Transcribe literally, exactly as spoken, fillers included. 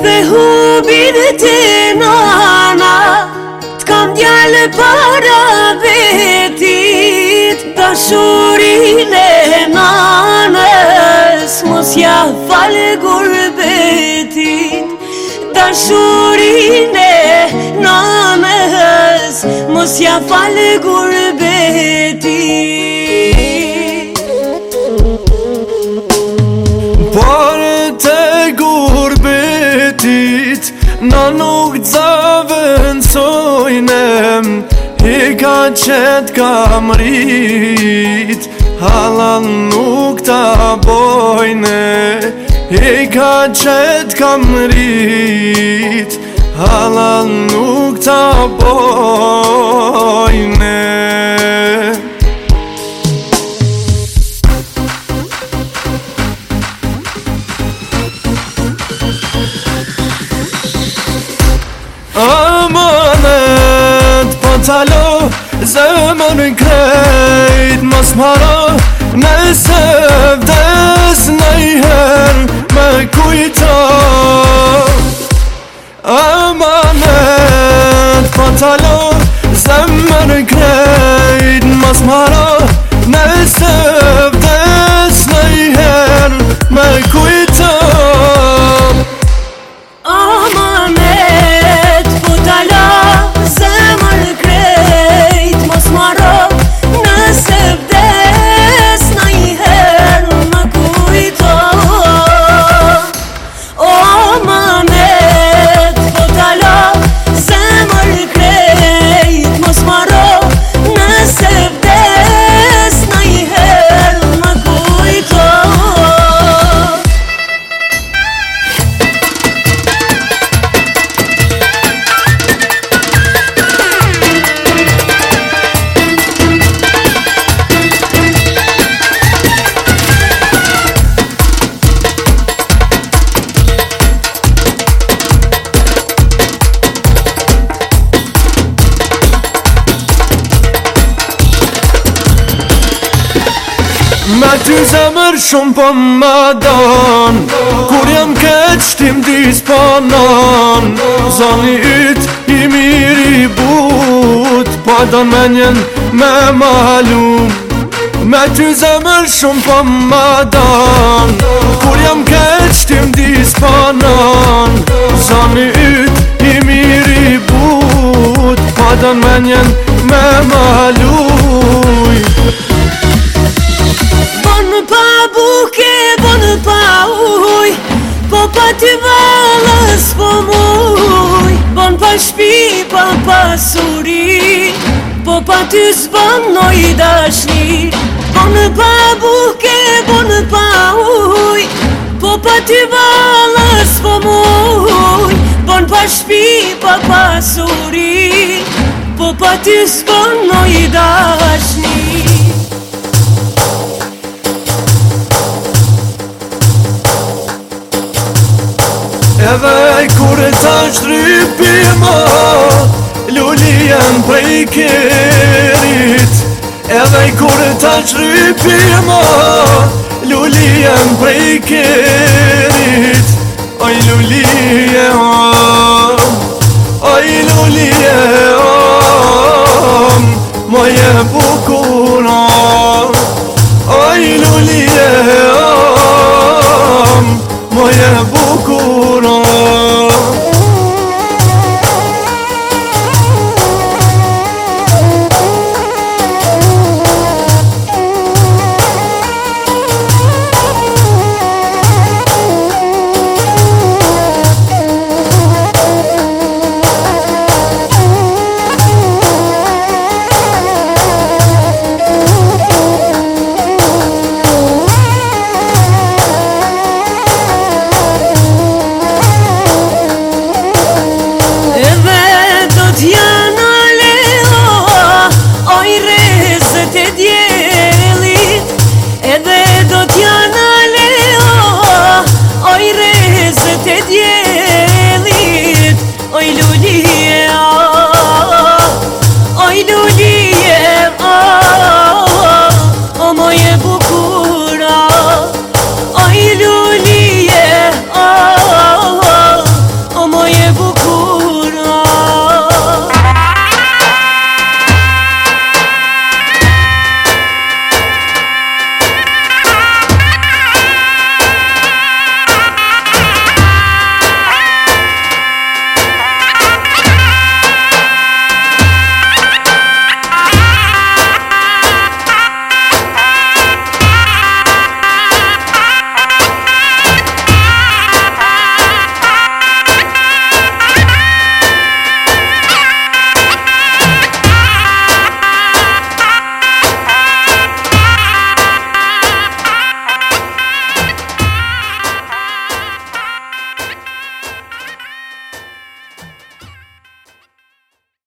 me hubin të nana, t'kam djallë para vetit. Dashurin e nanës mos ja fal gurbetit. Dashurin e nanës mos ja fal gurbetit. Pare të gurbetit na nuk zavënsojnem, i ka qet kam rrit, halal nuk ta bojne. I ka qet kam rrit, halal nuk ta bojne. Amanet patalo zemër krejt, mos maro nëse vdes nëjher me kujto. Amanet patalo zemër krejt, mos maro nëse vdes nëjher me kujto. Me ty zemër shumë po më don, kur jam keq t'im disponon. Zoni yt i miri but, po don menjen me malum. Me ty zemër shumë po më don, kur jam keq t'im disponon. Zoni yt i miri but, po don menjen me maluj. Bon pa buke, bon pa uj, po pa ty valës po muj. Bon pa shpi, pa pasuri, po pa ty s'bon noj dashni. Bon pa buke, bon pa uj, po pa ty valës po muj. Bon pa shpi, pa pasuri, po pa ty s'bon noj dashni. Edhe kur ta shtrëpi ma lulien prej kerit. Edhe kur ta shtrëpi ma lulien prej kerit. Oj lulie om, oj lulie om, moje bukura. Oj lulie om, moje bukura. Te